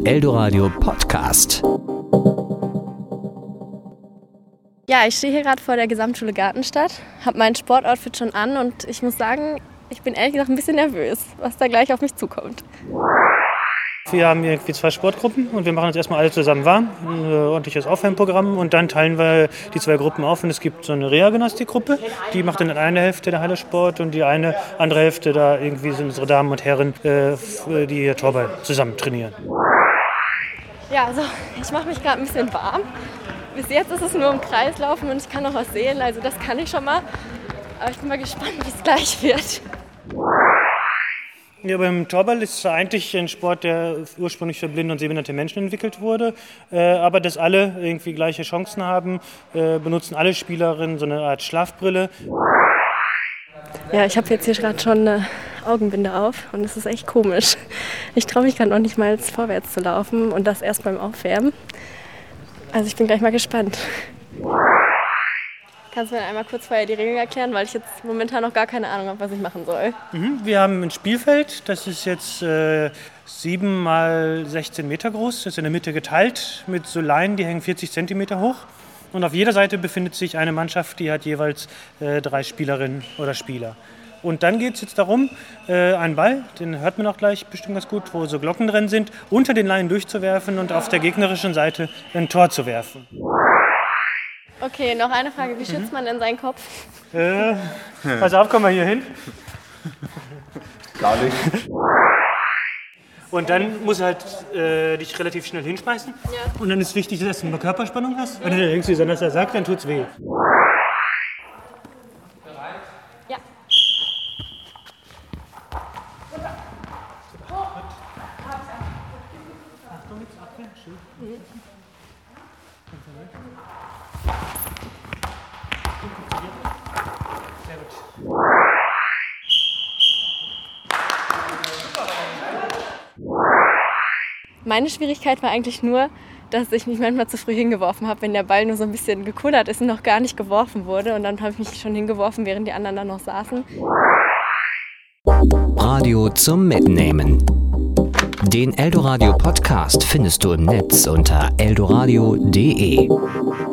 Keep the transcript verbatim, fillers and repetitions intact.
Eldoradio Podcast. Ja, ich stehe hier gerade vor der Gesamtschule Gartenstadt, habe mein Sportoutfit schon an und ich muss sagen, ich bin ehrlich gesagt ein bisschen nervös, was da gleich auf mich zukommt. Wir haben irgendwie zwei Sportgruppen und wir machen uns erstmal alle zusammen warm, ein ordentliches Aufwärmprogramm und dann teilen wir die zwei Gruppen auf und es gibt so eine Reha-Gymnastik-Gruppe, die macht dann eine Hälfte der Halle Sport und die eine andere Hälfte, da irgendwie sind unsere Damen und Herren, die hier Torball zusammen trainieren. Ja, also ich mache mich gerade ein bisschen warm. Bis jetzt ist es nur im Kreis laufen und ich kann noch was sehen, also das kann ich schon mal. Aber ich bin mal gespannt, wie es gleich wird. Ja, beim Torball ist es eigentlich ein Sport, der ursprünglich für blinde und sehbehinderte Menschen entwickelt wurde. Äh, aber dass alle irgendwie gleiche Chancen haben, äh, benutzen alle Spielerinnen so eine Art Schlafbrille. Ja, ich habe jetzt hier gerade schon eine Augenbinde auf und es ist echt komisch. Ich traue mich gerade noch nicht mal vorwärts zu laufen und das erst beim Aufwärmen. Also ich bin gleich mal gespannt. Kannst du mir einmal kurz vorher die Regeln erklären, weil ich jetzt momentan noch gar keine Ahnung habe, was ich machen soll. Mhm, wir haben ein Spielfeld, das ist jetzt äh, sieben mal sechzehn Meter groß, das ist in der Mitte geteilt mit so Leinen, die hängen vierzig Zentimeter hoch. Und auf jeder Seite befindet sich eine Mannschaft, die hat jeweils äh, drei Spielerinnen oder Spieler. Und dann geht es jetzt darum, äh, einen Ball, den hört man auch gleich bestimmt ganz gut, wo so Glocken drin sind, unter den Leinen durchzuwerfen und auf der gegnerischen Seite ein Tor zu werfen. Okay, noch eine Frage. Wie schützt man denn seinen Kopf? Äh, pass auf, komm mal hier hin. Gar nicht. Und dann musst du halt äh, dich relativ schnell hinschmeißen. Ja. Und dann ist wichtig, dass du eine Körperspannung hast. Wenn du denkst, wie Sanders sagt, dann tut's weh. Ja. Achtung, jetzt abwehren. Schön. Mhm. Sehr gut. Meine Schwierigkeit war eigentlich nur, dass ich mich manchmal zu früh hingeworfen habe, wenn der Ball nur so ein bisschen gekullert ist und noch gar nicht geworfen wurde. Und dann habe ich mich schon hingeworfen, während die anderen da noch saßen. Radio zum Mitnehmen. Den Eldoradio Podcast findest du im Netz unter eldoradio punkt de.